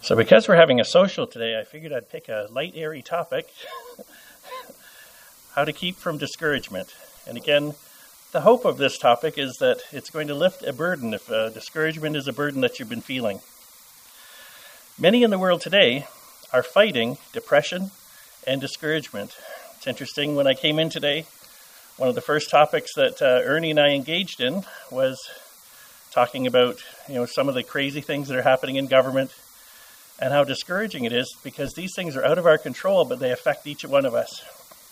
So because we're having a social today, I figured I'd pick a light, airy topic, how to keep from discouragement. And again, the hope of this topic is that it's going to lift a burden if discouragement is a burden that you've been feeling. Many in the world today are fighting depression and discouragement. It's interesting, when I came in today, one of the first topics that Ernie and I engaged in was talking about, some of the crazy things that are happening in government and how discouraging it is because these things are out of our control, but they affect each one of us.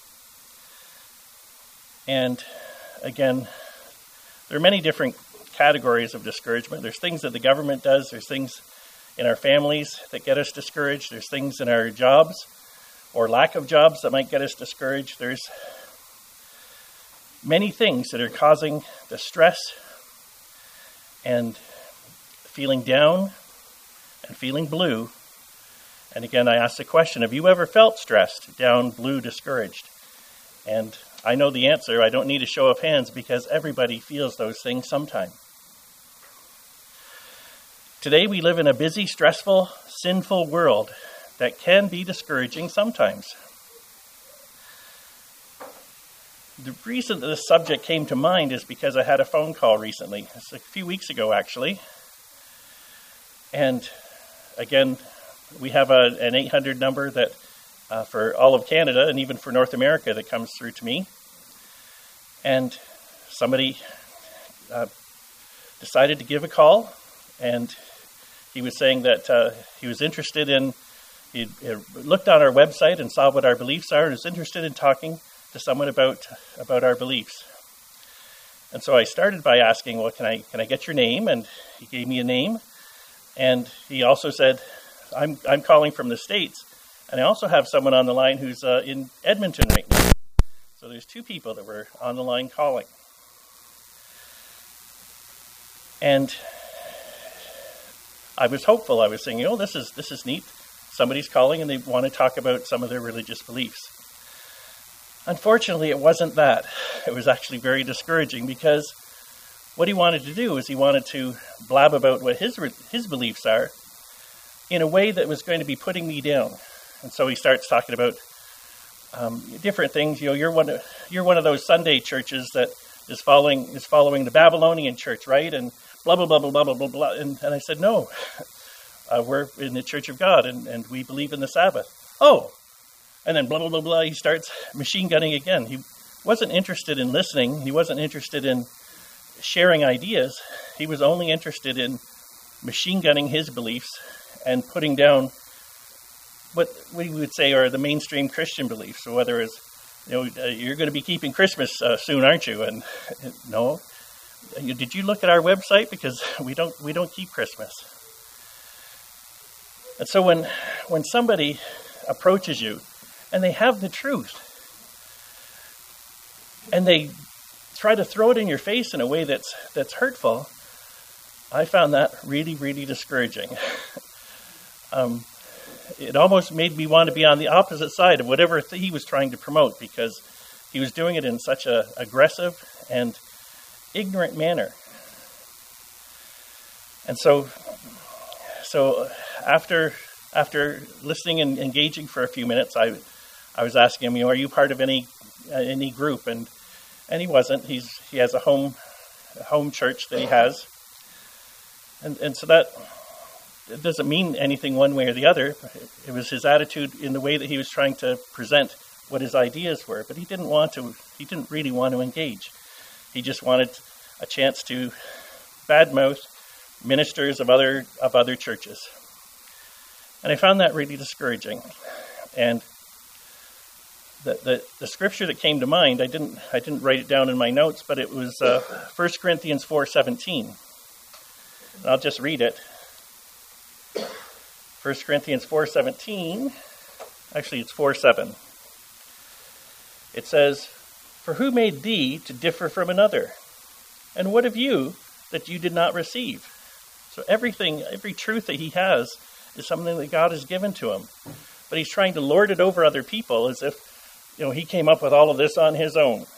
And again, there are many different categories of discouragement. There's things that the government does. There's things in our families that get us discouraged. There's things in our jobs or lack of jobs that might get us discouraged. There's many things that are causing distress and feeling down and feeling blue. And again, I ask the question, have you ever felt stressed, down, blue, discouraged? And I know the answer. I don't need a show of hands because everybody feels those things sometime. Today we live in a busy, stressful, sinful world that can be discouraging sometimes. The reason that this subject came to mind is because I had a phone call recently. It's a few weeks ago, actually. And again, we have an 800 number that for all of Canada and even for North America that comes through to me. And somebody decided to give a call, and he was saying that he was interested in, he looked on our website and saw what our beliefs are and was interested in talking to someone about our beliefs. And so I started by asking, well, can I get your name? And he gave me a name. And he also said, I'm calling from the States, and I also have someone on the line who's in Edmonton right now. So there's two people that were on the line calling. And I was hopeful. I was saying, this is neat. Somebody's calling and they want to talk about some of their religious beliefs. Unfortunately, it wasn't that. It was actually very discouraging because what he wanted to do is he wanted to blab about what his beliefs are in a way that was going to be putting me down. And so he starts talking about different things. You're one of those Sunday churches that is following the Babylonian church, right? And blah blah blah blah blah blah blah. And I said, no, we're in the Church of God, and we believe in the Sabbath. Oh, and then blah blah blah blah. He starts machine gunning again. He wasn't interested in listening. He wasn't interested in sharing ideas. He was only interested in machine gunning his beliefs and putting down what we would say are the mainstream Christian beliefs. So whether it's, you're going to be keeping Christmas soon, aren't you? And no, did you look at our website? Because we don't keep Christmas. And so when somebody approaches you and they have the truth and they try to throw it in your face in a way that's hurtful, I found that really, really discouraging. It almost made me want to be on the opposite side of whatever he was trying to promote because he was doing it in such an aggressive and ignorant manner. And so after listening and engaging for a few minutes, I was asking him, are you part of any group? And he wasn't. He has a home church that he has. And so that it doesn't mean anything one way or the other. It was his attitude in the way that he was trying to present what his ideas were. But he didn't really want to engage. He just wanted a chance to badmouth ministers of other churches. And I found that really discouraging. And the scripture that came to mind, I didn't write it down in my notes, but it was 1 Corinthians 4:17. And I'll just read it. 1 Corinthians 4:17, actually it's 4:7. It says, "For who made thee to differ from another? And what of you that you did not receive?" So every truth that he has is something that God has given to him. But he's trying to lord it over other people as if, he came up with all of this on his own.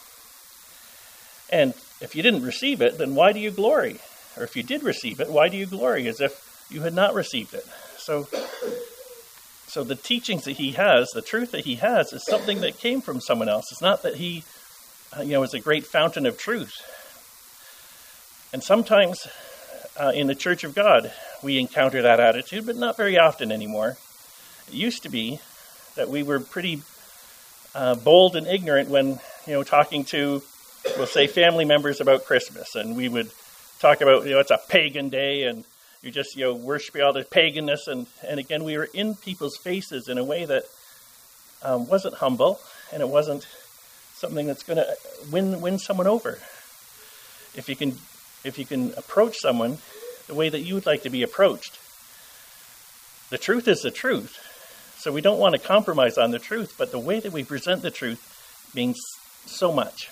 And if you didn't receive it, then why do you glory? Or if you did receive it, why do you glory as if you had not received it? So the teachings that he has, the truth that he has, is something that came from someone else. It's not that he, is a great fountain of truth. And sometimes in the Church of God, we encounter that attitude, but not very often anymore. It used to be that we were pretty bold and ignorant when, talking to, we'll say, family members about Christmas. And we would talk about, it's a pagan day, and you're just, worshiping all the paganness. And again, we were in people's faces in a way that wasn't humble, and it wasn't something that's going to win someone over. If you can approach someone the way that you would like to be approached. The truth is the truth. So we don't want to compromise on the truth, but the way that we present the truth means so much.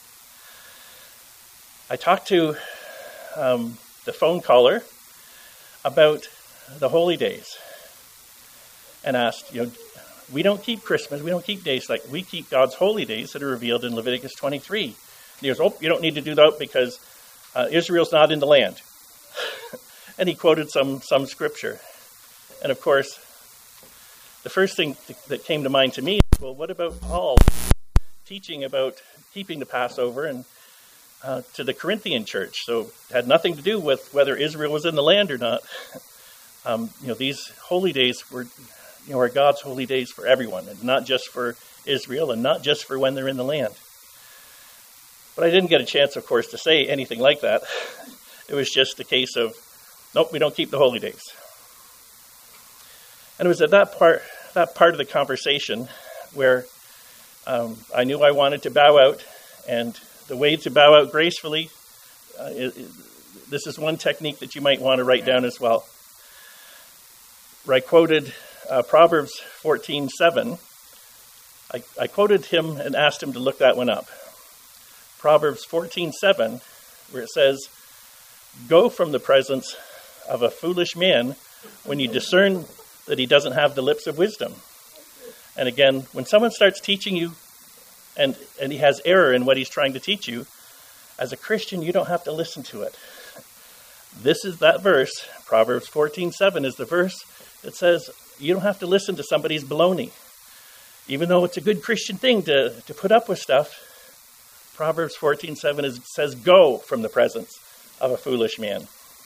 I talked to the phone caller about the holy days and asked, we don't keep Christmas, we don't keep days like, we keep God's holy days that are revealed in Leviticus 23. And he goes, you don't need to do that because Israel's not in the land. And he quoted some scripture. And of course, the first thing that came to mind to me is, well, what about Paul teaching about keeping the Passover and to the Corinthian church? So it had nothing to do with whether Israel was in the land or not. These holy days are God's holy days for everyone, and not just for Israel, and not just for when they're in the land. But I didn't get a chance, of course, to say anything like that. It was just a case of, nope, we don't keep the holy days. And it was at that part of the conversation where I knew I wanted to bow out, and the way to bow out gracefully, this is one technique that you might want to write down as well. Where I quoted Proverbs 14:7. I quoted him and asked him to look that one up. Proverbs 14:7, where it says, "Go from the presence of a foolish man when you discern that he doesn't have the lips of wisdom." And again, when someone starts teaching you and he has error in what he's trying to teach you, as a Christian, you don't have to listen to it. This is that verse. Proverbs 14:7 is the verse that says you don't have to listen to somebody's baloney. Even though it's a good Christian thing to put up with stuff, Proverbs 14:7 says, "Go from the presence of a foolish man."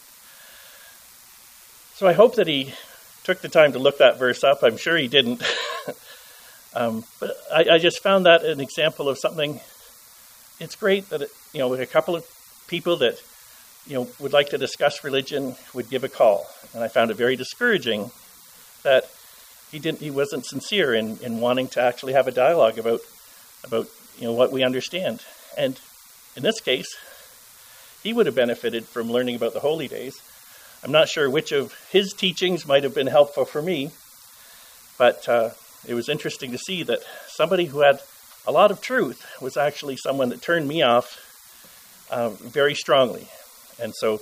So I hope that he took the time to look that verse up. I'm sure he didn't. But I just found that an example of something. It's great that, a couple of people that, would like to discuss religion would give a call. And I found it very discouraging that he wasn't sincere in wanting to actually have a dialogue about what we understand. And in this case, he would have benefited from learning about the holy days. I'm not sure which of his teachings might have been helpful for me, but it was interesting to see that somebody who had a lot of truth was actually someone that turned me off very strongly. And so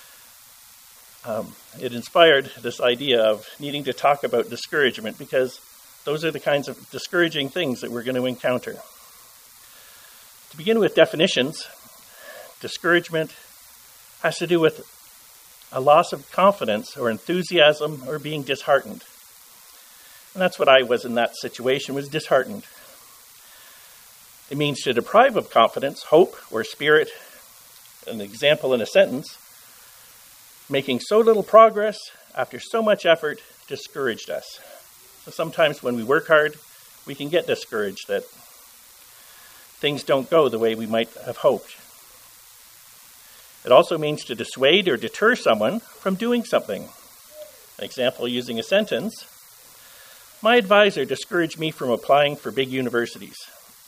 it inspired this idea of needing to talk about discouragement, because those are the kinds of discouraging things that we're going to encounter. To begin with definitions, discouragement has to do with a loss of confidence or enthusiasm or being disheartened. And that's what I was in that situation, was disheartened. It means to deprive of confidence, hope, or spirit. An example in a sentence: making so little progress after so much effort discouraged us. So sometimes when we work hard, we can get discouraged that things don't go the way we might have hoped. It also means to dissuade or deter someone from doing something. An example using a sentence: my advisor discouraged me from applying for big universities.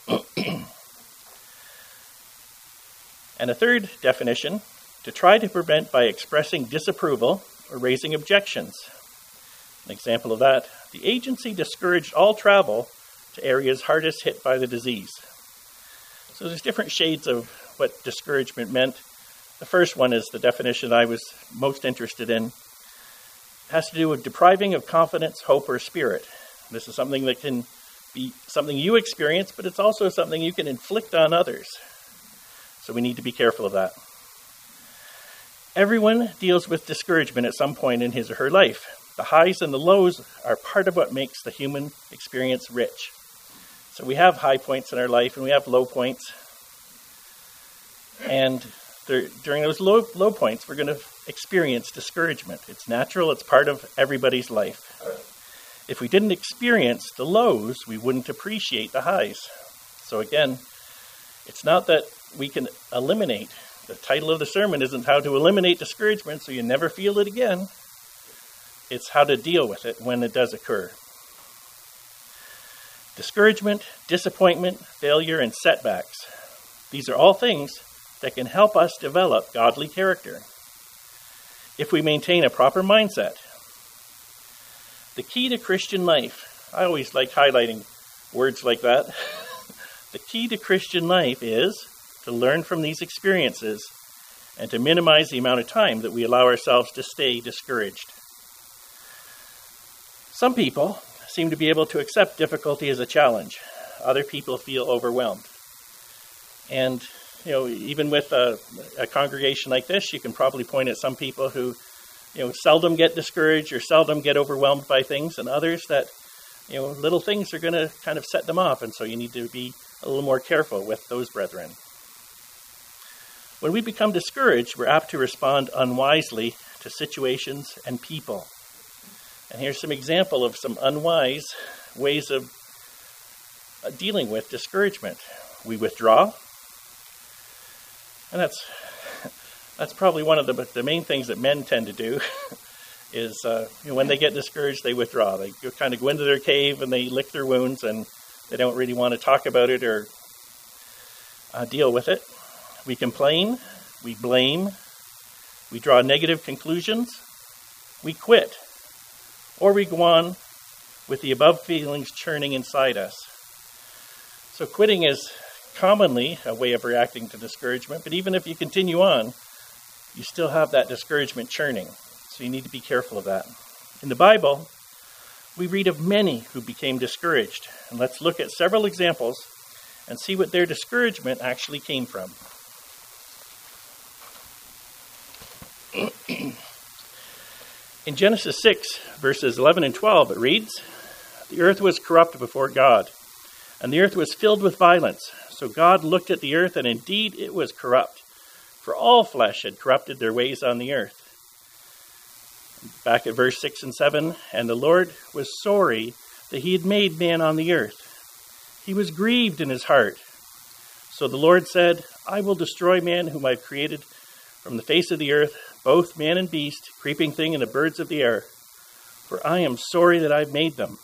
And a third definition: to try to prevent by expressing disapproval or raising objections. An example of that: the agency discouraged all travel to areas hardest hit by the disease. So there's different shades of what discouragement meant. The first one is the definition I was most interested in. It has to do with depriving of confidence, hope, or spirit. This is something that can be something you experience, but it's also something you can inflict on others. So we need to be careful of that. Everyone deals with discouragement at some point in his or her life. The highs and the lows are part of what makes the human experience rich. So we have high points in our life and we have low points. And during those low points, we're going to experience discouragement. It's natural. It's part of everybody's life. If we didn't experience the lows, we wouldn't appreciate the highs. So again, it's not that we can eliminate. The title of the sermon isn't how to eliminate discouragement so you never feel it again. It's how to deal with it when it does occur. Discouragement, disappointment, failure, and setbacks. These are all things that can help us develop godly character if we maintain a proper mindset. The key to Christian life, I always like highlighting words like that. The key to Christian life is to learn from these experiences and to minimize the amount of time that we allow ourselves to stay discouraged. Some people seem to be able to accept difficulty as a challenge. Other people feel overwhelmed. And, even with a congregation like this, you can probably point at some people who, seldom get discouraged or seldom get overwhelmed by things, and others that, little things are going to kind of set them off. And so you need to be a little more careful with those brethren. When we become discouraged, we're apt to respond unwisely to situations and people. And here's some example of some unwise ways of dealing with discouragement. We withdraw. And that's probably one of the main things that men tend to do is when they get discouraged, they withdraw. They kind of go into their cave and they lick their wounds and they don't really want to talk about it or deal with it. We complain, we blame, we draw negative conclusions, we quit, or we go on with the above feelings churning inside us. So quitting is commonly a way of reacting to discouragement, but even if you continue on, you still have that discouragement churning. So you need to be careful of that. In the Bible, we read of many who became discouraged. And let's look at several examples and see what their discouragement actually came from. In Genesis 6, verses 11 and 12, it reads, "The earth was corrupt before God, and the earth was filled with violence. So God looked at the earth, and indeed it was corrupt, for all flesh had corrupted their ways on the earth." Back at verse 6 and 7, "And the Lord was sorry that he had made man on the earth. He was grieved in his heart. So the Lord said, I will destroy man whom I've created from the face of the earth, both man and beast, creeping thing, and the birds of the air. For I am sorry that I've made them."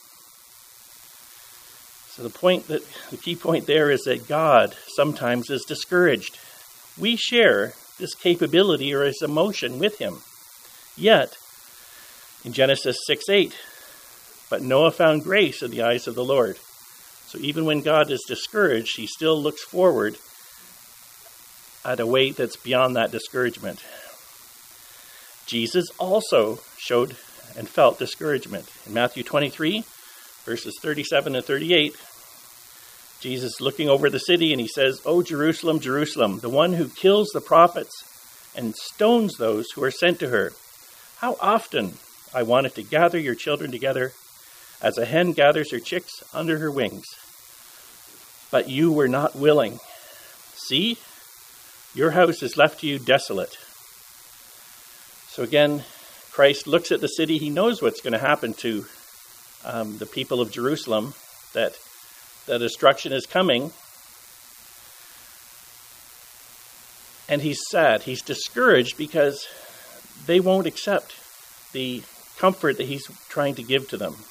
So the key point there is that God sometimes is discouraged. We share this capability or this emotion with him. Yet, in Genesis 6:8, "But Noah found grace in the eyes of the Lord." So even when God is discouraged, he still looks forward at a way that's beyond that discouragement. Jesus also showed and felt discouragement. In Matthew 23, verses 37 and 38, Jesus looking over the city and he says, "O Jerusalem, Jerusalem, the one who kills the prophets and stones those who are sent to her. How often I wanted to gather your children together as a hen gathers her chicks under her wings. But you were not willing. See, your house is left to you desolate." So again, Christ looks at the city. He knows what's going to happen to the people of Jerusalem, that the destruction is coming. And he's sad. He's discouraged because they won't accept the comfort that he's trying to give to them.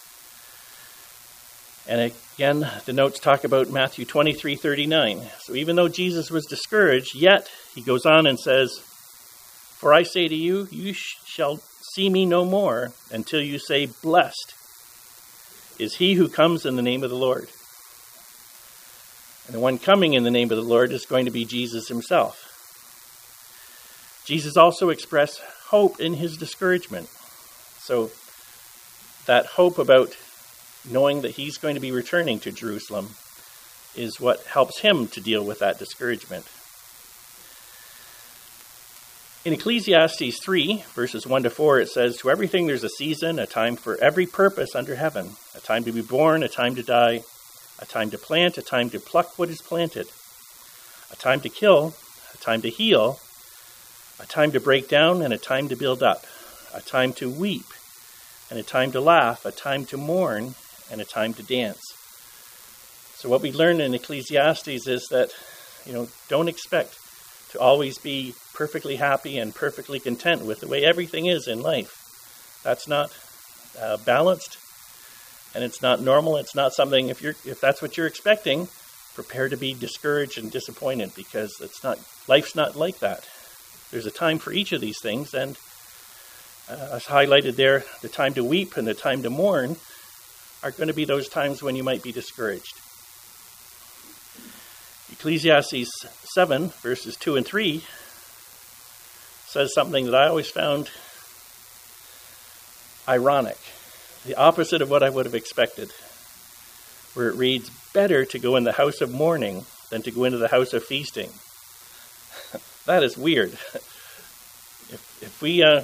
And again, the notes talk about Matthew 23:39. So even though Jesus was discouraged, yet he goes on and says, "For I say to you, you shall see me no more until you say, blessed is he who comes in the name of the Lord." And the one coming in the name of the Lord is going to be Jesus himself. Jesus also expressed hope in his discouragement. So that hope about knowing that he's going to be returning to Jerusalem is what helps him to deal with that discouragement. In Ecclesiastes 3, verses 1 to 4, it says, "To everything there's a season, a time for every purpose under heaven, a time to be born, a time to die, a time to plant, a time to pluck what is planted, a time to kill, a time to heal, a time to break down, and a time to build up, a time to weep, and a time to laugh, a time to mourn, and a time to dance." So what we learn in Ecclesiastes is that, don't expect to always be perfectly happy and perfectly content with the way everything is in life. That's not balanced, and it's not normal. It's not something, if that's what you're expecting, prepare to be discouraged and disappointed, because life's not like that. There's a time for each of these things, and as highlighted there, the time to weep and the time to mourn are going to be those times when you might be discouraged. Ecclesiastes 7, verses 2 and 3 says something that I always found ironic, the opposite of what I would have expected, where it reads, "Better to go in the house of mourning than to go into the house of feasting." That is weird. If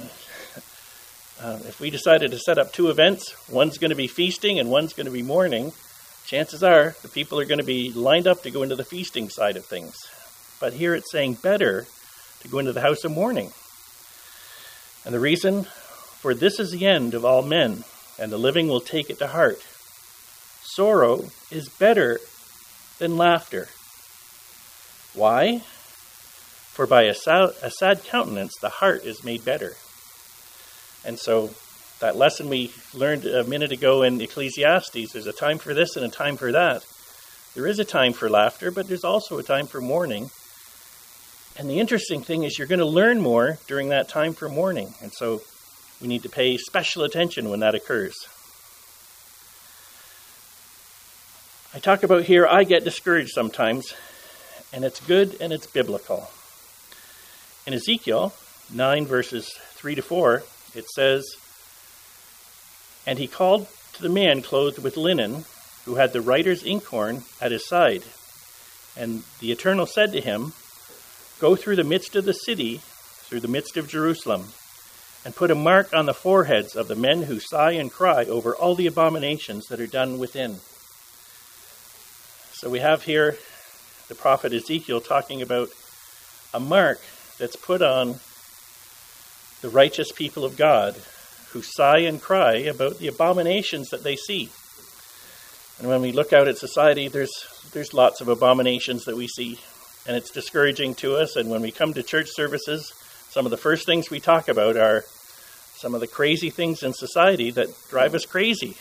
we decided to set up two events, one's going to be feasting and one's going to be mourning, chances are the people are going to be lined up to go into the feasting side of things. But here it's saying better to go into the house of mourning. And the reason, "For this is the end of all men, and the living will take it to heart. Sorrow is better than laughter." Why? "For by a sad countenance the heart is made better." And so that lesson we learned a minute ago in Ecclesiastes, there's a time for this and a time for that. There is a time for laughter, but there's also a time for mourning. And the interesting thing is you're going to learn more during that time for mourning. And so we need to pay special attention when that occurs. I talk about here, I get discouraged sometimes, and it's good and it's biblical. In Ezekiel 9, verses 3 to 4, it says, "And he called to the man clothed with linen, who had the writer's inkhorn at his side. And the Eternal said to him, Go through the midst of the city, through the midst of Jerusalem, and put a mark on the foreheads of the men who sigh and cry over all the abominations that are done within." So we have here the prophet Ezekiel talking about a mark that's put on the righteous people of God who sigh and cry about the abominations that they see. And when we look out at society, there's lots of abominations that we see, and it's discouraging to us. And when we come to church services, some of the first things we talk about are some of the crazy things in society that drive us crazy.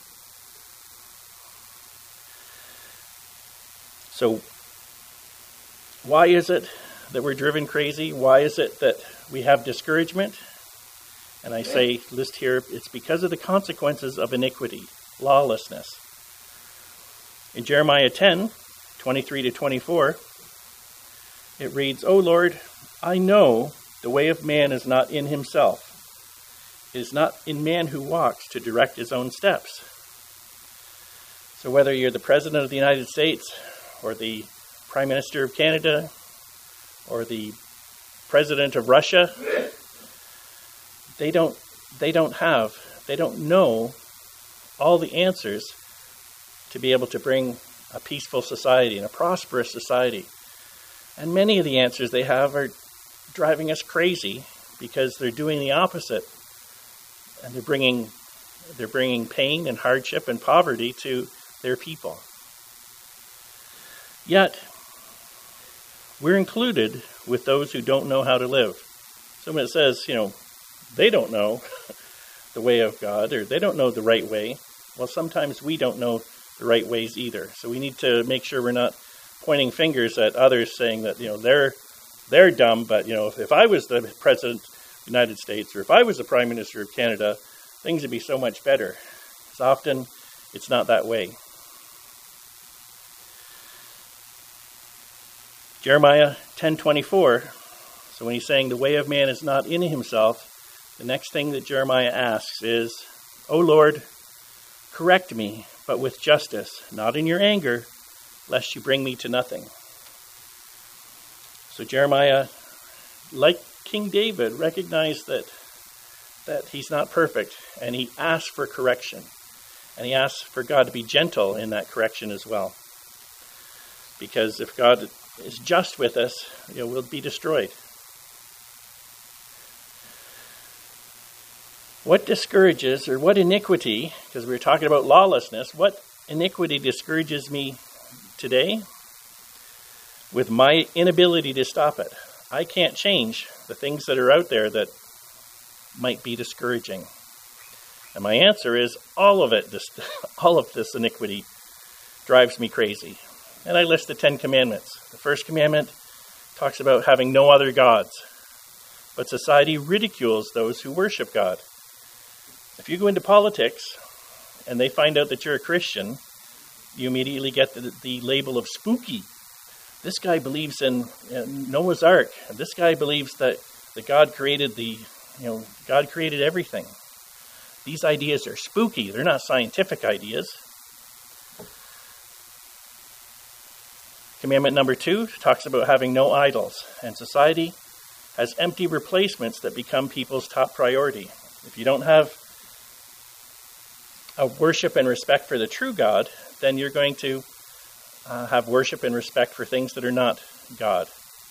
So why is it that we're driven crazy? Why is it that we have discouragement? And I say, list here, it's because of the consequences of iniquity, lawlessness. In Jeremiah 10, 23 to 24, it reads, "O Lord, I know the way of man is not in himself. It is not in man who walks to direct his own steps." So whether you're the President of the United States or the Prime Minister of Canada or the President of Russia, they don't know all the answers to be able to bring a peaceful society and a prosperous society. And many of the answers they have are driving us crazy because they're doing the opposite. And they're bringing pain and hardship and poverty to their people. Yet, we're included with those who don't know how to live. So when it says, they don't know the way of God, or they don't know the right way, well, sometimes we don't know the right ways either. So we need to make sure we're not pointing fingers at others saying that, they're dumb, but, if I was the President of the United States, or if I was the Prime Minister of Canada, things would be so much better. Because often, it's not that way. Jeremiah 10:24, so when he's saying the way of man is not in himself, the next thing that Jeremiah asks is, "O Lord, correct me, but with justice, not in your anger, lest you bring me to nothing." So Jeremiah, like King David recognized that he's not perfect, and he asked for correction. And he asked for God to be gentle in that correction as well. Because if God is just with us, we'll be destroyed. What discourages, or what iniquity, because we were talking about lawlessness, what iniquity discourages me today? With my inability to stop it. I can't change the things that are out there that might be discouraging. And my answer is all of it. All of this iniquity drives me crazy. And I list the 10 commandments. The first commandment talks about having no other gods. But society ridicules those who worship God. If you go into politics and they find out that you're a Christian, you immediately get the label of spooky. This guy believes in Noah's Ark. And this guy believes that God created God created everything. These ideas are spooky. They're not scientific ideas. Commandment number 2 talks about having no idols. And society has empty replacements that become people's top priority. If you don't have a worship and respect for the true God, then you're going to have worship and respect for things that are not God.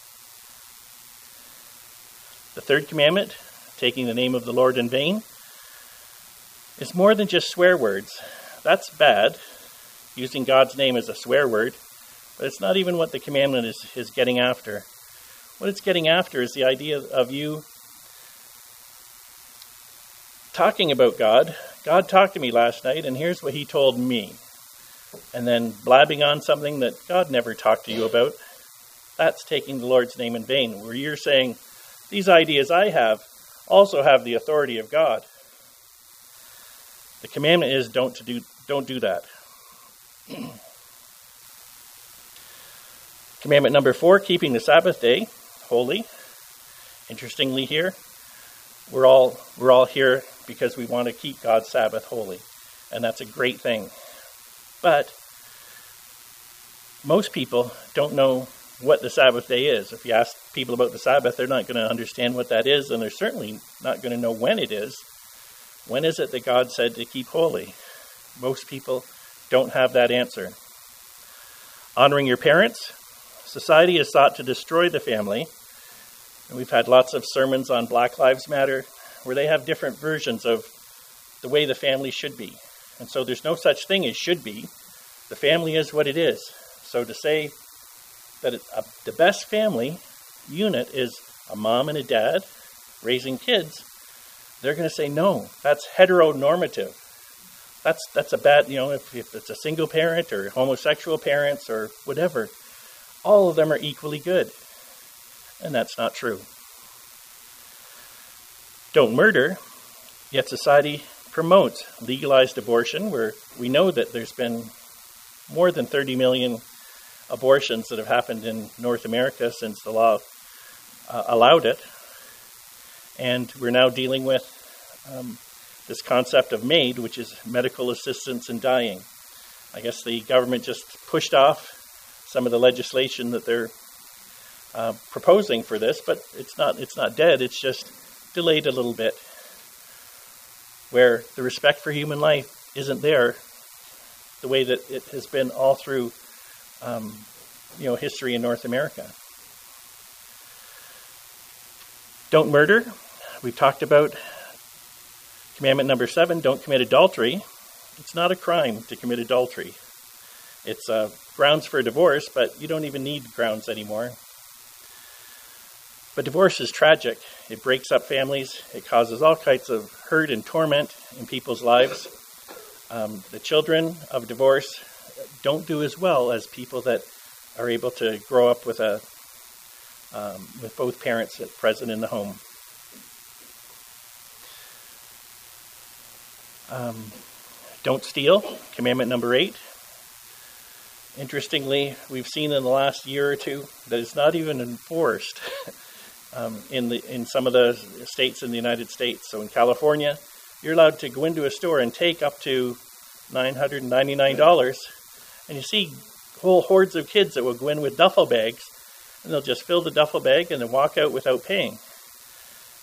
The third commandment, taking the name of the Lord in vain, is more than just swear words. That's bad, using God's name as a swear word, but it's not even what the commandment is getting after. What it's getting after is the idea of you talking about God. God talked to me last night, and here's what he told me. And then blabbing on something that God never talked to you about. That's taking the Lord's name in vain, where you're saying, these ideas I have also have the authority of God. The commandment is don't do that. Commandment number 4, keeping the Sabbath day holy. Interestingly here, we're all here because we want to keep God's Sabbath holy. And that's a great thing. But most people don't know what the Sabbath day is. If you ask people about the Sabbath, they're not going to understand what that is, and they're certainly not going to know when it is. When is it that God said to keep holy? Most people don't have that answer. Honoring your parents. Society has sought to destroy the family. And we've had lots of sermons on Black Lives Matter where they have different versions of the way the family should be. And so there's no such thing as should be. The family is what it is. So to say that the best family unit is a mom and a dad raising kids, they're going to say, no, that's heteronormative. That's a bad, if it's a single parent or homosexual parents or whatever, all of them are equally good. And that's not true. Don't murder, yet society promotes legalized abortion, where we know that there's been more than 30 million abortions that have happened in North America since the law allowed it. And we're now dealing with this concept of MAID, which is medical assistance in dying. I guess the government just pushed off some of the legislation that they're proposing for this, but it's not dead. It's just delayed a little bit, where the respect for human life isn't there the way that it has been all through history in North America. Don't murder. We've talked about commandment number 7, don't commit adultery. It's not a crime to commit adultery. It's grounds for divorce, but you don't even need grounds anymore. But divorce is tragic. It breaks up families. It causes all kinds of hurt and torment in people's lives. The children of divorce don't do as well as people that are able to grow up with both parents present in the home. Don't steal, commandment number 8. Interestingly, we've seen in the last year or two that it's not even enforced in some of the states in the United States. So in California, you're allowed to go into a store and take up to $999, and you see whole hordes of kids that will go in with duffel bags, and they'll just fill the duffel bag and then walk out without paying.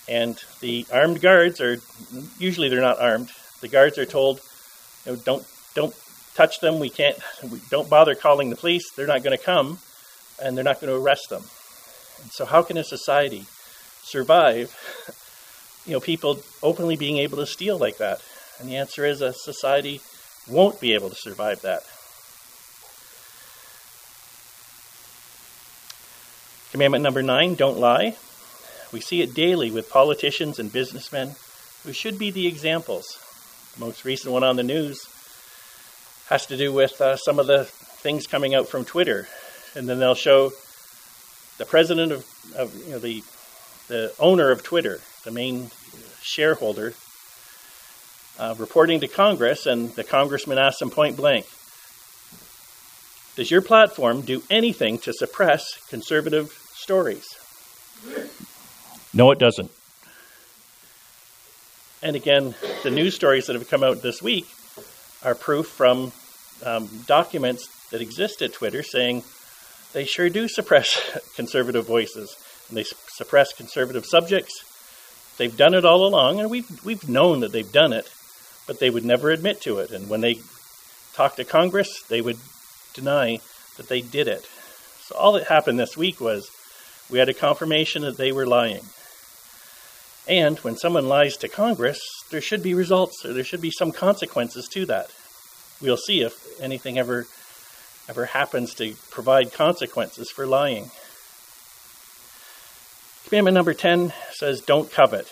And the armed guards usually they're not armed. The guards are told, don't touch them. We don't bother calling the police. They're not going to come, and they're not going to arrest them. And so how can a society survive, people openly being able to steal like that? And the answer is a society won't be able to survive that. Commandment number 9, don't lie. We see it daily with politicians and businessmen who should be the examples. The most recent one on the news has to do with some of the things coming out from Twitter. And then they'll show the president of the owner of Twitter, the main shareholder, reporting to Congress, and the congressman asks him point blank, does your platform do anything to suppress conservative stories? No, it doesn't. And again, the news stories that have come out this week are proof from documents that exist at Twitter saying they sure do suppress conservative voices, and they suppress conservative subjects. They've done it all along, and we've known that they've done it, but they would never admit to it. And when they talk to Congress, they would deny that they did it. So all that happened this week was we had a confirmation that they were lying. And when someone lies to Congress, there should be results, or there should be some consequences to that. We'll see if anything ever happens to provide consequences for lying. Commandment number 10 says, don't covet.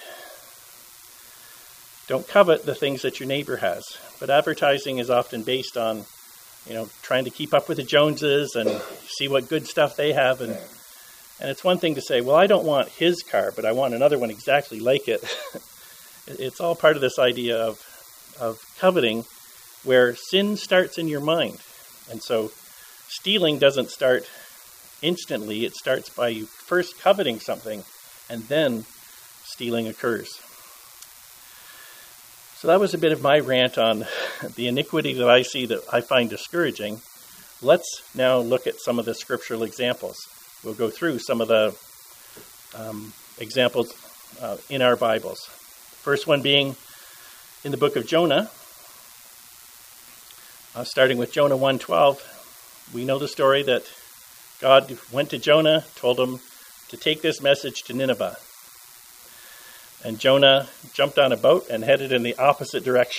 Don't covet the things that your neighbor has. But advertising is often based on, trying to keep up with the Joneses and see what good stuff they have. And it's one thing to say, well, I don't want his car, but I want another one exactly like it. It's all part of this idea of coveting, where sin starts in your mind. And so stealing doesn't start instantly. It starts by you first coveting something, and then stealing occurs. So that was a bit of my rant on the iniquity that I see that I find discouraging. Let's now look at some of the scriptural examples. We'll go through some of the examples in our Bibles. First one being in the book of Jonah. Starting with Jonah 1:12, we know the story that God went to Jonah, told him to take this message to Nineveh. And Jonah jumped on a boat and headed in the opposite direction.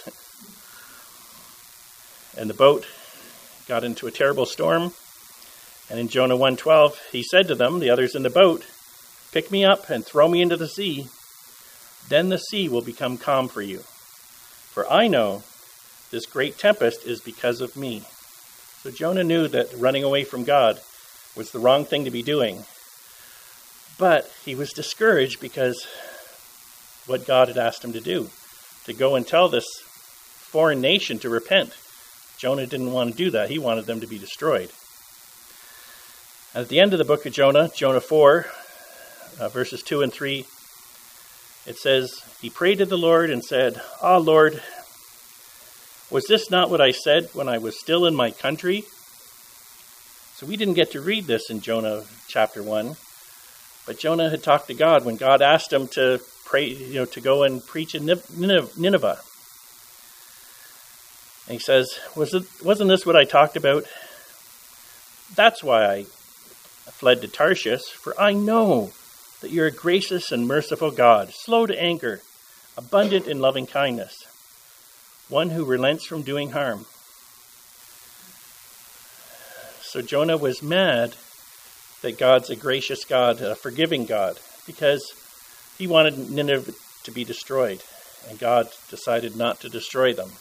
And the boat got into a terrible storm. And in Jonah 1:12, he said to them, the others in the boat, pick me up and throw me into the sea. Then the sea will become calm for you. For I know this great tempest is because of me. So Jonah knew that running away from God was the wrong thing to be doing. But he was discouraged because what God had asked him to do, to go and tell this foreign nation to repent. Jonah didn't want to do that. He wanted them to be destroyed. And at the end of the book of Jonah, Jonah 4, verses 2 and 3, it says, he prayed to the Lord and said, "Ah, Lord, was this not what I said when I was still in my country?" So we didn't get to read this in Jonah chapter 1, but Jonah had talked to God when God asked him to pray, to go and preach in Nineveh. And he says, wasn't this what I talked about? That's why I fled to Tarshish, for I know that you're a gracious and merciful God, slow to anger, abundant in loving kindness, one who relents from doing harm. So Jonah was mad that God's a gracious God, a forgiving God, because he wanted Nineveh to be destroyed, and God decided not to destroy them.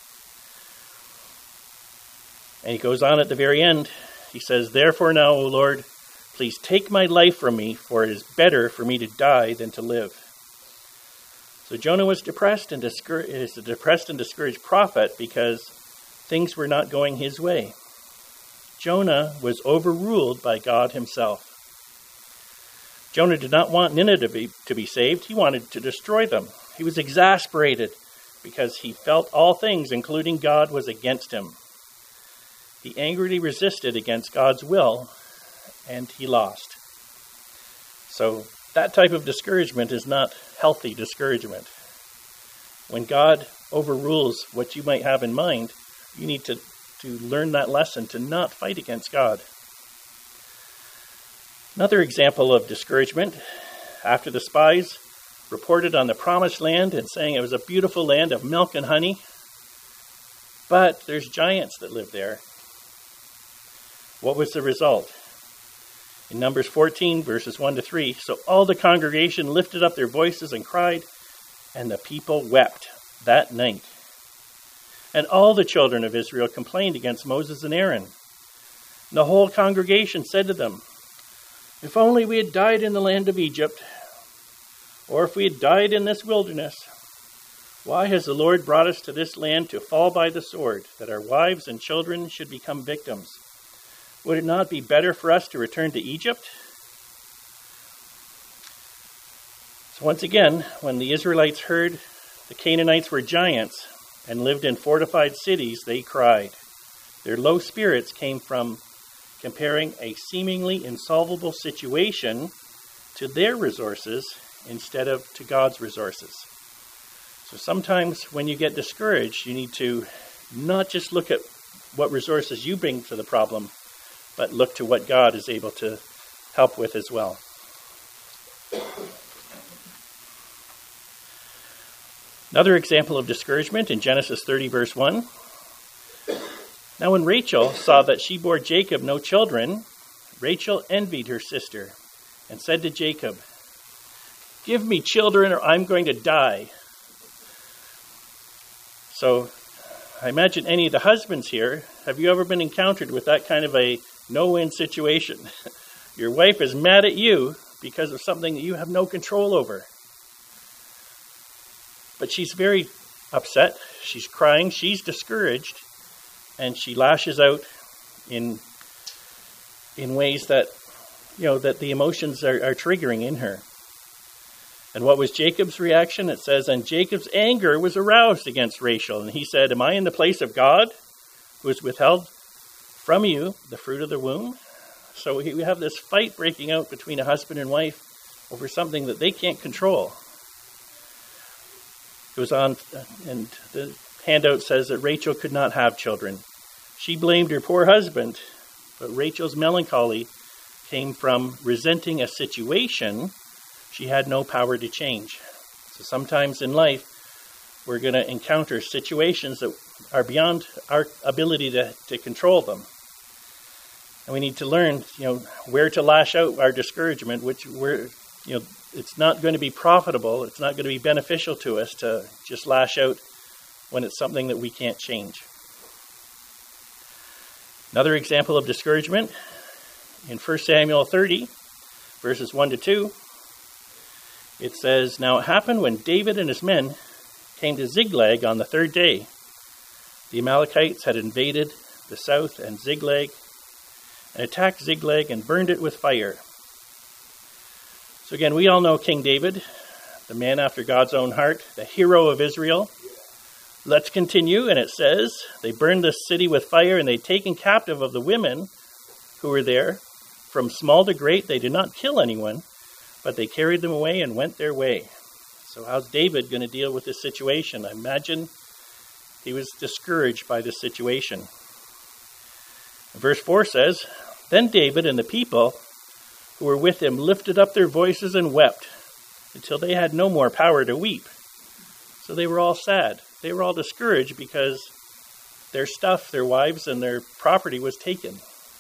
And he goes on at the very end. He says, "Therefore now, O Lord, please take my life from me, for it is better for me to die than to live." So Jonah was depressed and discouraged. Is a depressed and discouraged prophet because things were not going his way. Jonah was overruled by God himself. Jonah did not want Nineveh to be saved. He wanted to destroy them. He was exasperated because he felt all things, including God, was against him. He angrily resisted against God's will, and he lost. So That type of discouragement is not healthy discouragement. When God overrules what you might have in mind, you need to learn that lesson, to not fight against God. Another example of discouragement, after the spies reported on the promised land and saying it was a beautiful land of milk and honey, but there's giants that live there. What was the result? In Numbers 14, verses 1-3, so all the congregation lifted up their voices and cried, and the people wept that night. And all the children of Israel complained against Moses and Aaron. And the whole congregation said to them, if only we had died in the land of Egypt, or if we had died in this wilderness. Why has the Lord brought us to this land to fall by the sword, that our wives and children should become victims? Would it not be better for us to return to Egypt? So once again, when the Israelites heard the Canaanites were giants and lived in fortified cities, they cried. Their low spirits came from comparing a seemingly insolvable situation to their resources instead of to God's resources. So sometimes when you get discouraged, you need to not just look at what resources you bring to the problem, but look to what God is able to help with as well. Another example of discouragement in Genesis 30, verse 1. Now when Rachel saw that she bore Jacob no children, Rachel envied her sister and said to Jacob, give me children or I'm going to die. So I imagine any of the husbands here, have you ever been encountered with that kind of a no-win situation? Your wife is mad at you because of something that you have no control over. But she's very upset. She's crying. She's discouraged. And she lashes out in ways that, that the emotions are triggering in her. And what was Jacob's reaction? It says, and Jacob's anger was aroused against Rachel. And he said, am I in the place of God, who has withheld from you the fruit of the womb? So we have this fight breaking out between a husband and wife over something that they can't control. It goes on, and the handout says that Rachel could not have children. She blamed her poor husband, but Rachel's melancholy came from resenting a situation she had no power to change. So sometimes in life, we're going to encounter situations that are beyond our ability to control them. And we need to learn, where to lash out our discouragement, it's not going to be profitable. It's not going to be beneficial to us to just lash out when it's something that we can't change. Another example of discouragement in 1 Samuel 30, verses 1-2, it says, now it happened when David and his men came to Ziklag on the third day. The Amalekites had invaded the south and Ziklag and attacked Ziklag and burned it with fire. So again, we all know King David, the man after God's own heart, the hero of Israel. Let's continue, and it says, they burned the city with fire, and they'd taken captive of the women who were there. From small to great, they did not kill anyone, but they carried them away and went their way. So how's David going to deal with this situation? I imagine he was discouraged by this situation. Verse 4 says, then David and the people who were with him lifted up their voices and wept until they had no more power to weep. So they were all sad. They were all discouraged because their stuff, their wives, and their property was taken.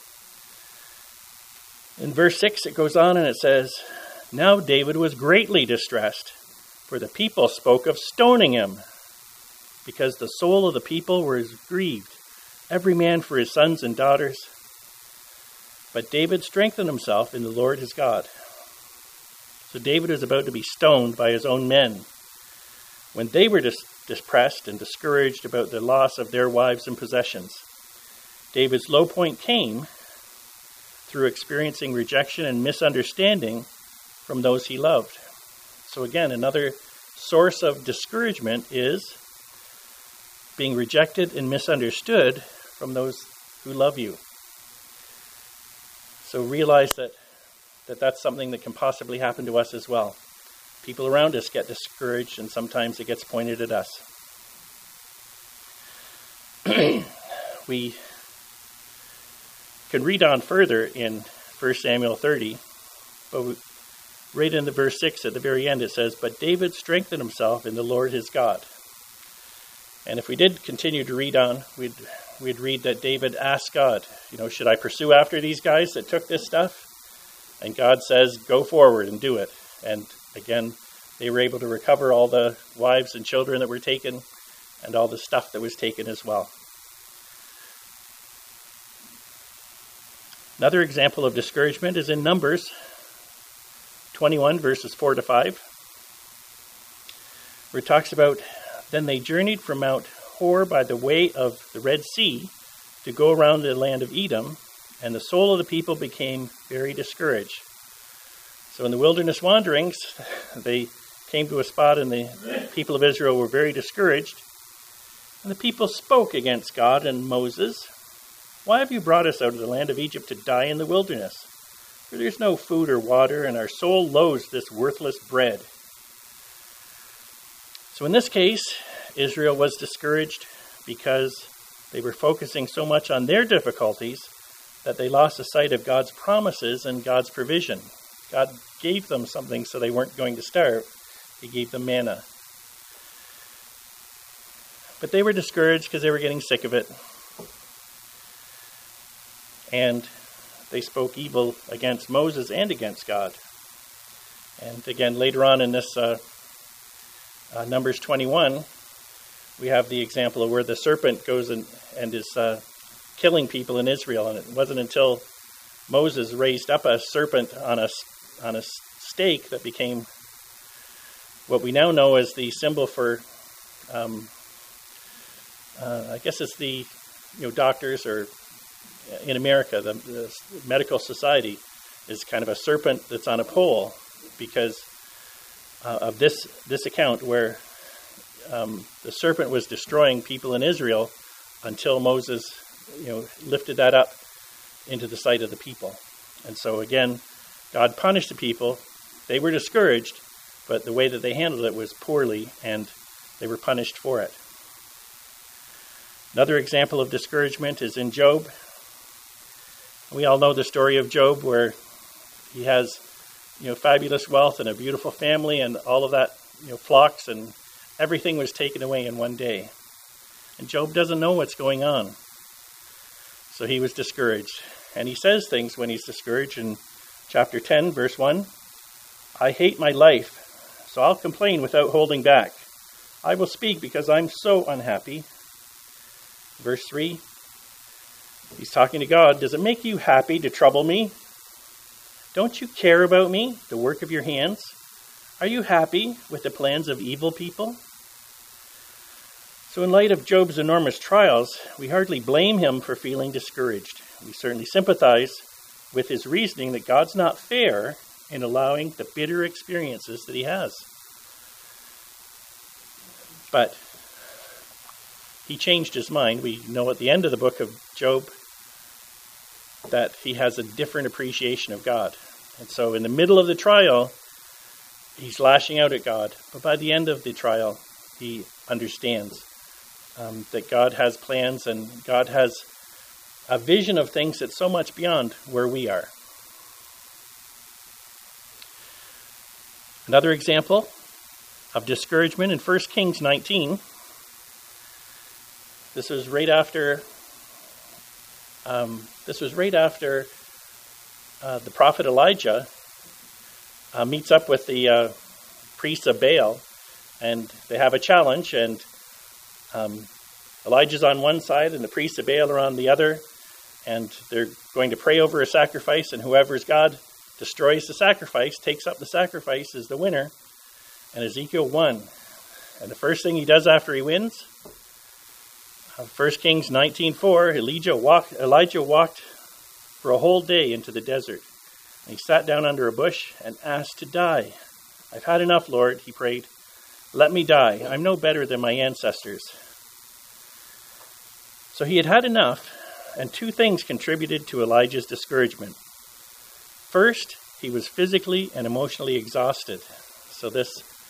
In verse 6, it goes on and it says, now David was greatly distressed, for the people spoke of stoning him, because the soul of the people was grieved, every man for his sons and daughters. But David strengthened himself in the Lord his God. So David is about to be stoned by his own men. When they were depressed and discouraged about the loss of their wives and possessions, David's low point came through experiencing rejection and misunderstanding from those he loved. So again, another source of discouragement is being rejected and misunderstood from those who love you. So realize that that that's something that can possibly happen to us as well. People around us get discouraged, and sometimes it gets pointed at us. We can read on further in 1 Samuel 30, but right in the verse 6 at the very end it says, "But David strengthened himself in the Lord his God." And if we did continue to read on, we'd read that David asked God, should I pursue after these guys that took this stuff? And God says, go forward and do it. And again, they were able to recover all the wives and children that were taken and all the stuff that was taken as well. Another example of discouragement is in Numbers 21, verses 4 to 5, where it talks about, "Then they journeyed from Mount Hor by the way of the Red Sea to go around the land of Edom, and the soul of the people became very discouraged." So in the wilderness wanderings, they came to a spot and the people of Israel were very discouraged. And the people spoke against God and Moses. "Why have you brought us out of the land of Egypt to die in the wilderness? For there's no food or water, and our soul loathes this worthless bread." So in this case, Israel was discouraged because they were focusing so much on their difficulties that they lost the sight of God's promises and God's provision. God gave them something so they weren't going to starve. He gave them manna. But they were discouraged because they were getting sick of it. And they spoke evil against Moses and against God. And again, later on in this Numbers 21, we have the example of where the serpent goes and is killing people in Israel. And it wasn't until Moses raised up a serpent on a stake that became what we now know as the symbol for, I guess it's the doctors, or in America, the medical society is kind of a serpent that's on a pole because of this account where the serpent was destroying people in Israel until Moses, lifted that up into the sight of the people. And so again, God punished the people. They were discouraged, but the way that they handled it was poorly, and they were punished for it. Another example of discouragement is in Job. We all know the story of Job, where he has, fabulous wealth and a beautiful family and all of that, flocks, and everything was taken away in one day. And Job doesn't know what's going on. So he was discouraged. And he says things when he's discouraged in chapter 10, verse 1. "I hate my life, so I'll complain without holding back. I will speak because I'm so unhappy." Verse 3, he's talking to God. "Does it make you happy to trouble me? Don't you care about me, the work of your hands? Are you happy with the plans of evil people?" So in light of Job's enormous trials, we hardly blame him for feeling discouraged. We certainly sympathize with his reasoning that God's not fair in allowing the bitter experiences that he has. But he changed his mind. We know at the end of the book of Job that he has a different appreciation of God. And so in the middle of the trial, he's lashing out at God. But by the end of the trial, he understands that God has plans and God has a vision of things that's so much beyond where we are. Another example of discouragement in 1 Kings 19. This was right after the prophet Elijah meets up with the priests of Baal, and they have a challenge, and Elijah's on one side and the priests of Baal are on the other, and they're going to pray over a sacrifice, and whoever's God destroys the sacrifice, takes up the sacrifice, is the winner. And Ezekiel won. And the first thing he does after he wins, 1 Kings 19:4, Elijah walked for a whole day into the desert. And he sat down under a bush and asked to die. "I've had enough, Lord," he prayed. "Let me die. I'm no better than my ancestors." So he had had enough, and two things contributed to Elijah's discouragement. First, he was physically and emotionally exhausted. So this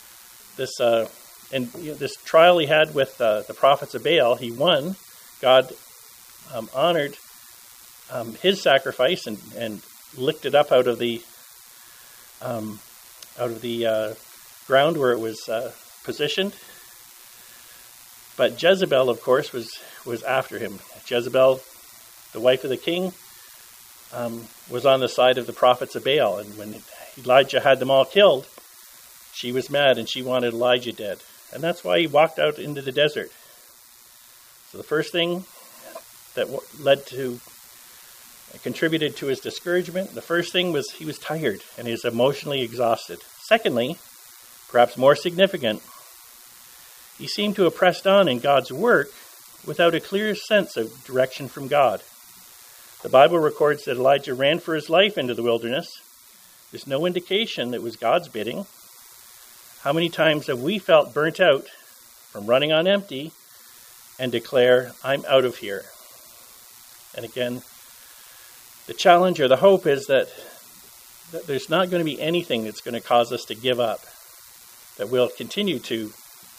trial he had with the prophets of Baal, he won. God honored his sacrifice and licked it up out of the ground where it was positioned. But Jezebel, of course, was after him. Jezebel, the wife of the king, was on the side of the prophets of Baal. And when Elijah had them all killed, she was mad and she wanted Elijah dead. And that's why he walked out into the desert. So the first thing that contributed to his discouragement, the first thing was he was tired and he was emotionally exhausted. Secondly, perhaps more significant, he seemed to have pressed on in God's work without a clear sense of direction from God. The Bible records that Elijah ran for his life into the wilderness. There's no indication that it was God's bidding. How many times have we felt burnt out from running on empty and declare, I'm out of here? And again, the challenge or the hope is that there's not going to be anything that's going to cause us to give up, that we'll continue to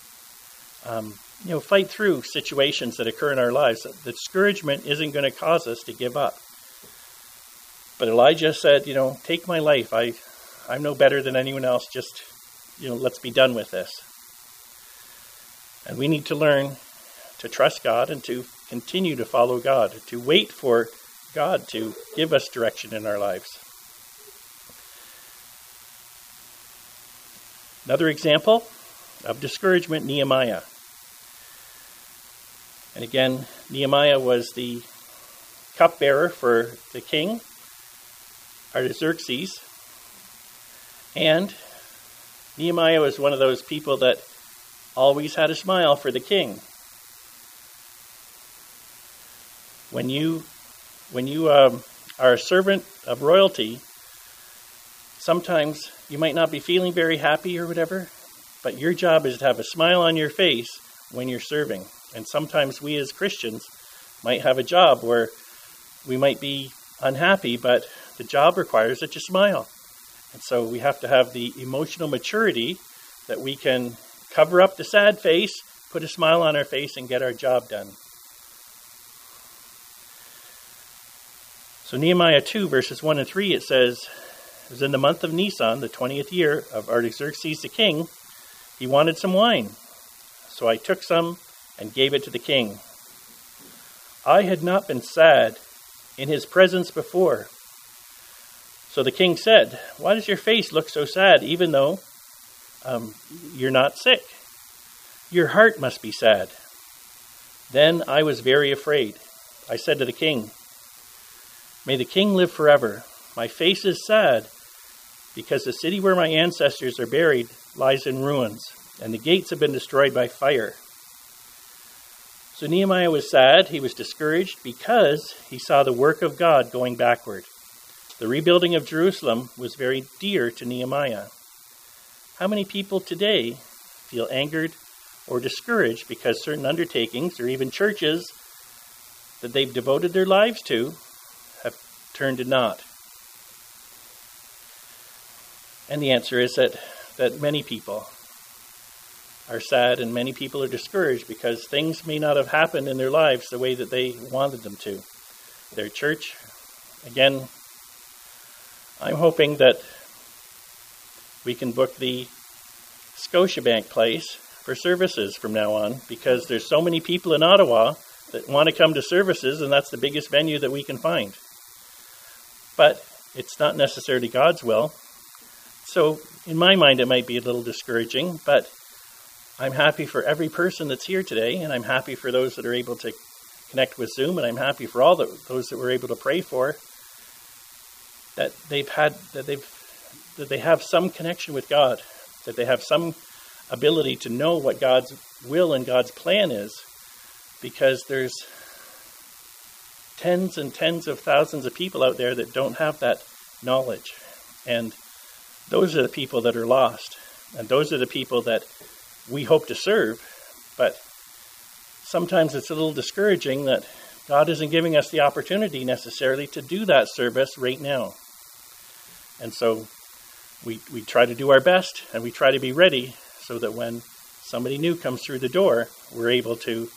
fight through situations that occur in our lives. The discouragement isn't going to cause us to give up. But Elijah said, take my life. I'm no better than anyone else. Just, let's be done with this. And we need to learn to trust God and to continue to follow God, to wait for God to give us direction in our lives. Another example of discouragement, Nehemiah. And again, Nehemiah was the cupbearer for the king, Artaxerxes. And Nehemiah was one of those people that always had a smile for the king. When you are a servant of royalty, sometimes you might not be feeling very happy or whatever, but your job is to have a smile on your face when you're serving. And sometimes we as Christians might have a job where we might be unhappy, but the job requires that you smile. And so we have to have the emotional maturity that we can cover up the sad face, put a smile on our face, and get our job done. So Nehemiah 2, verses 1 and 3, it says, it was in the month of Nisan, the 20th year of Artaxerxes the king, he wanted some wine. So I took some and gave it to the king. I had not been sad in his presence before. So the king said, why does your face look so sad, even though you're not sick? Your heart must be sad. Then I was very afraid. I said to the king, may the king live forever. My face is sad because the city where my ancestors are buried lies in ruins, and the gates have been destroyed by fire. So Nehemiah was sad. He was discouraged because he saw the work of God going backward. The rebuilding of Jerusalem was very dear to Nehemiah. How many people today feel angered or discouraged because certain undertakings or even churches that they've devoted their lives to have turned to naught? And the answer is that many people are sad and many people are discouraged because things may not have happened in their lives the way that they wanted them to. Their church, again, I'm hoping that we can book the Scotiabank place for services from now on, because there's so many people in Ottawa that want to come to services, and that's the biggest venue that we can find. But it's not necessarily God's will. So in my mind, it might be a little discouraging, but I'm happy for every person that's here today, and I'm happy for those that are able to connect with Zoom, and I'm happy for all those that we're able to pray for, that they have some connection with God, that they have some ability to know what God's will and God's plan is, because there's tens and tens of thousands of people out there that don't have that knowledge. And those are the people that are lost. And those are the people that we hope to serve. But sometimes it's a little discouraging that God isn't giving us the opportunity necessarily to do that service right now. And so we try to do our best, and we try to be ready so that when somebody new comes through the door, we're able to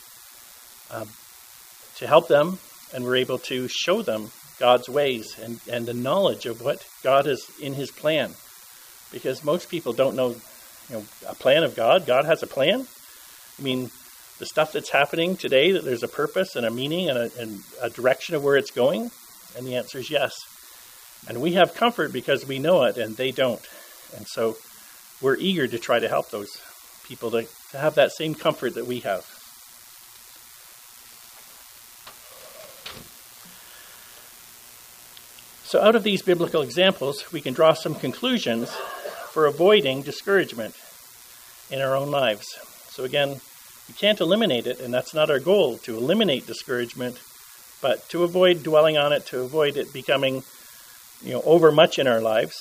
help them, and we're able to show them God's ways and the knowledge of what God is in his plan. Because most people don't know, a plan of God. God has a plan. I mean, the stuff that's happening today, that there's a purpose and a meaning and a direction of where it's going. And the answer is yes. And we have comfort because we know it and they don't. And so we're eager to try to help those people to have that same comfort that we have. So out of these biblical examples, we can draw some conclusions for avoiding discouragement in our own lives. So again, we can't eliminate it, and that's not our goal, to eliminate discouragement, but to avoid dwelling on it, to avoid it becoming, over much in our lives.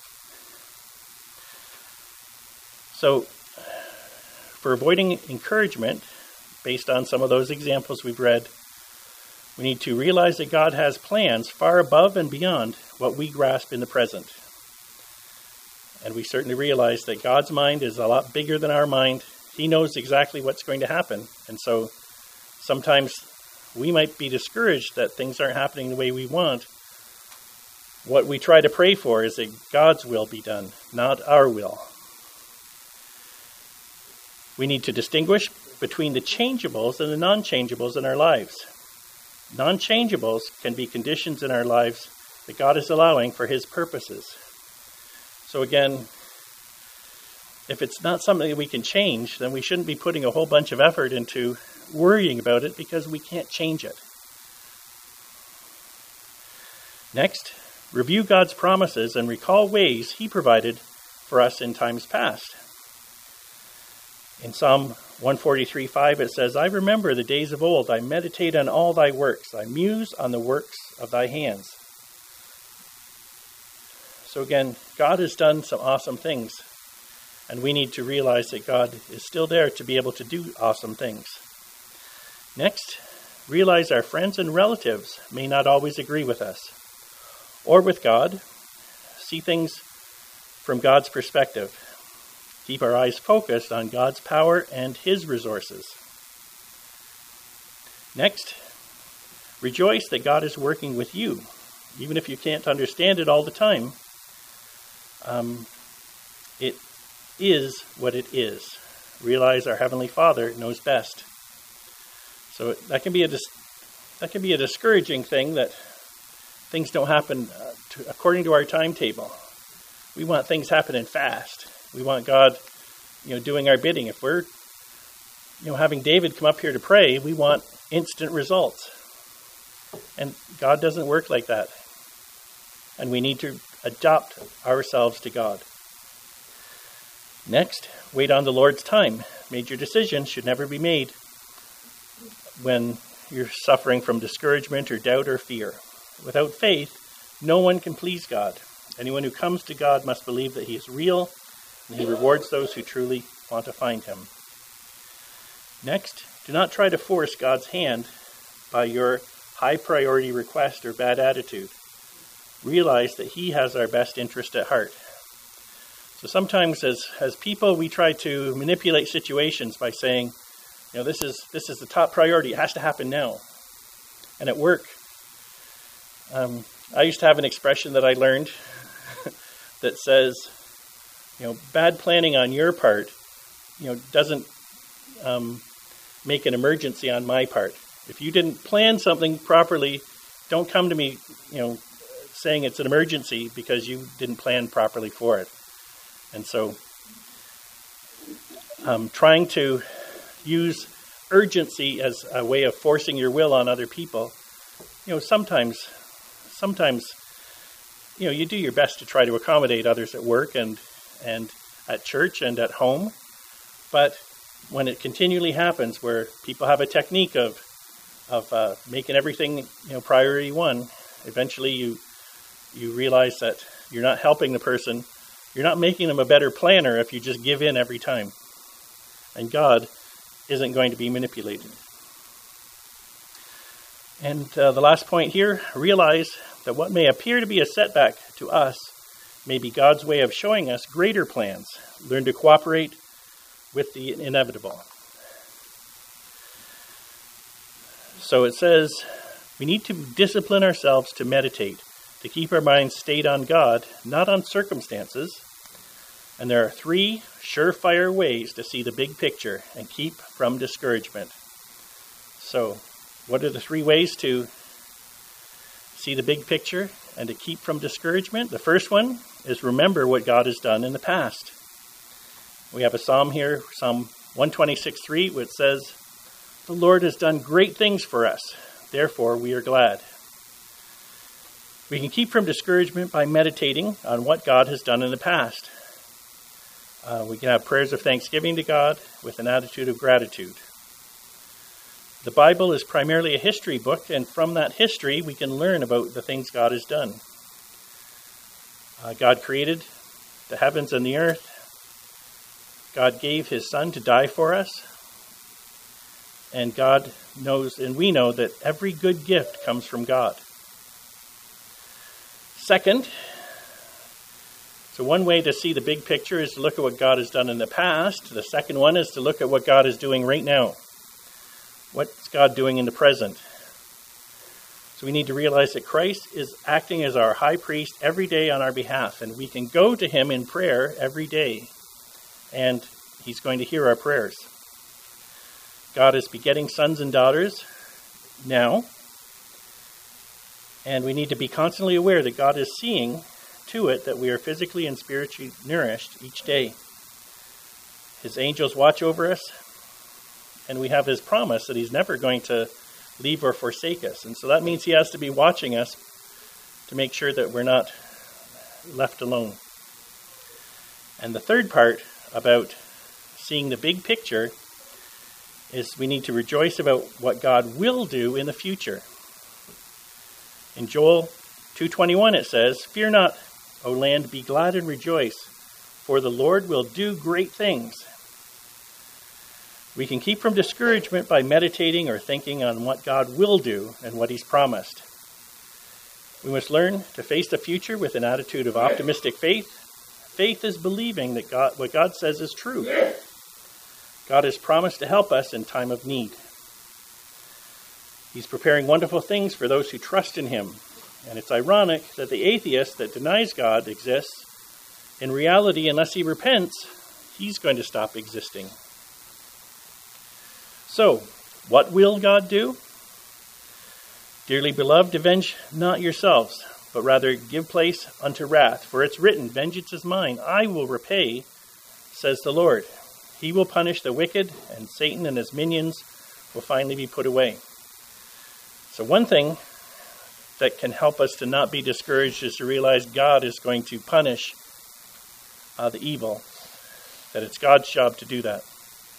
So for avoiding encouragement, based on some of those examples we've read, we need to realize that God has plans far above and beyond what we grasp in the present. And we certainly realize that God's mind is a lot bigger than our mind. He knows exactly what's going to happen. And so sometimes we might be discouraged that things aren't happening the way we want. What we try to pray for is that God's will be done, not our will. We need to distinguish between the changeables and the non-changeables in our lives. Non-changeables can be conditions in our lives that God is allowing for his purposes. So again, if it's not something that we can change, then we shouldn't be putting a whole bunch of effort into worrying about it because we can't change it. Next, review God's promises and recall ways he provided for us in times past. In Psalm 143:5, it says, I remember the days of old. I meditate on all thy works. I muse on the works of thy hands. So again, God has done some awesome things. And we need to realize that God is still there to be able to do awesome things. Next, realize our friends and relatives may not always agree with us or with God. See things from God's perspective. Keep our eyes focused on God's power and his resources. Next, rejoice that God is working with you. Even if you can't understand it all the time, it is what it is. Realize our Heavenly Father knows best. So that can be a discouraging thing, that things don't happen according to our timetable. We want things happening fast. We want God, doing our bidding. If we're, having David come up here to pray, we want instant results. And God doesn't work like that. And we need to adapt ourselves to God. Next, wait on the Lord's time. Major decisions should never be made when you're suffering from discouragement or doubt or fear. Without faith, no one can please God. Anyone who comes to God must believe that he is real, and he rewards those who truly want to find him. Next, do not try to force God's hand by your high priority request or bad attitude. Realize that he has our best interest at heart. So sometimes as people, we try to manipulate situations by saying, this is the top priority. It has to happen now. And at work, I used to have an expression that I learned that says, bad planning on your part, doesn't make an emergency on my part. If you didn't plan something properly, don't come to me, saying it's an emergency because you didn't plan properly for it. And so, trying to use urgency as a way of forcing your will on other people, sometimes, you do your best to try to accommodate others at work and at church and at home. But when it continually happens, where people have a technique of making everything, priority one, eventually you realize that you're not helping the person. You're not making them a better planner if you just give in every time. And God isn't going to be manipulated. And the last point here, realize that what may appear to be a setback to us may be God's way of showing us greater plans. Learn to cooperate with the inevitable. So it says, we need to discipline ourselves to meditate, to keep our minds stayed on God, not on circumstances. And there are 3 surefire ways to see the big picture and keep from discouragement. So, what are the 3 ways to see the big picture and to keep from discouragement? The first one is remember what God has done in the past. We have a psalm here, Psalm 126:3, which says, "The Lord has done great things for us, therefore we are glad." We can keep from discouragement by meditating on what God has done in the past. We can have prayers of thanksgiving to God with an attitude of gratitude. The Bible is primarily a history book, and from that history we can learn about the things God has done. God created the heavens and the earth. God gave his Son to die for us. And God knows, and we know, that every good gift comes from God. Second, so one way to see the big picture is to look at what God has done in the past. The second one is to look at what God is doing right now. What's God doing in the present? So we need to realize that Christ is acting as our high priest every day on our behalf, and we can go to him in prayer every day, and he's going to hear our prayers. God is begetting sons and daughters now, and we need to be constantly aware that God is seeing to it that we are physically and spiritually nourished each day. His angels watch over us, and we have his promise that he's never going to leave or forsake us. And so that means he has to be watching us to make sure that we're not left alone. And the third part about seeing the big picture is we need to rejoice about what God will do in the future. In Joel 2:21 it says, "Fear not, O land, be glad and rejoice, for the Lord will do great things." We can keep from discouragement by meditating or thinking on what God will do and what he's promised. We must learn to face the future with an attitude of optimistic faith. Faith is believing that what God says is true. God has promised to help us in time of need. He's preparing wonderful things for those who trust in him. And it's ironic that the atheist that denies God exists, in reality, unless he repents, he's going to stop existing. So, what will God do? Dearly beloved, avenge not yourselves, but rather give place unto wrath. For it's written, "Vengeance is mine, I will repay, says the Lord." He will punish the wicked, and Satan and his minions will finally be put away. So one thing that can help us to not be discouraged is to realize God is going to punish the evil, that it's God's job to do that.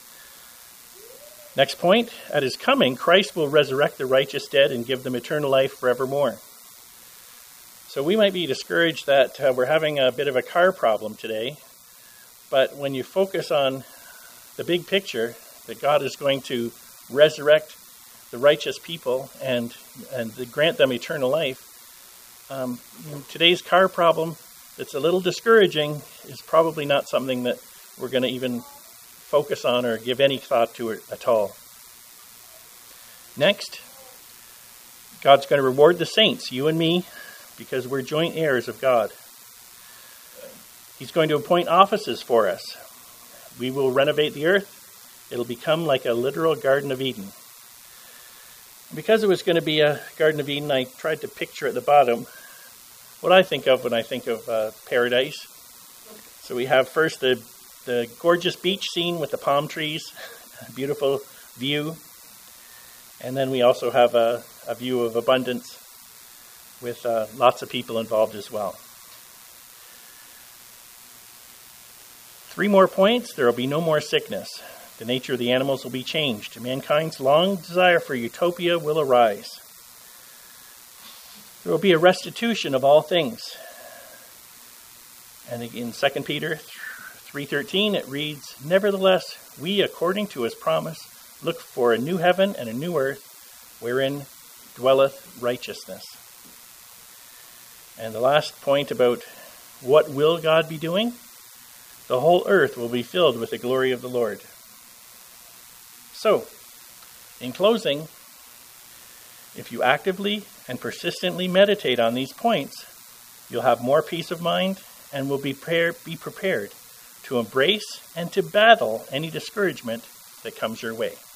Next point, at his coming, Christ will resurrect the righteous dead and give them eternal life forevermore. So we might be discouraged that we're having a bit of a car problem today, but when you focus on the big picture, that God is going to resurrect the righteous people and grant them eternal life, today's car problem that's a little discouraging is probably not something that we're going to even focus on or give any thought to it at all. Next, God's going to reward the saints, you and me, because we're joint heirs of God. He's going to appoint offices for us. We will renovate the earth. It'll become like a literal Garden of Eden. Because it was going to be a Garden of Eden, I tried to picture at the bottom what I think of when I think of paradise. So we have first the gorgeous beach scene with the palm trees, a beautiful view. And then we also have a view of abundance with lots of people involved as well. 3 more points. There will be no more sickness. The nature of the animals will be changed. Mankind's long desire for utopia will arise. There will be a restitution of all things. And in 2 Peter 3:13 it reads, "Nevertheless, we, according to his promise, look for a new heaven and a new earth, wherein dwelleth righteousness." And the last point about what will God be doing? The whole earth will be filled with the glory of the Lord. So, in closing, if you actively and persistently meditate on these points, you'll have more peace of mind and will be prepared to embrace and to battle any discouragement that comes your way.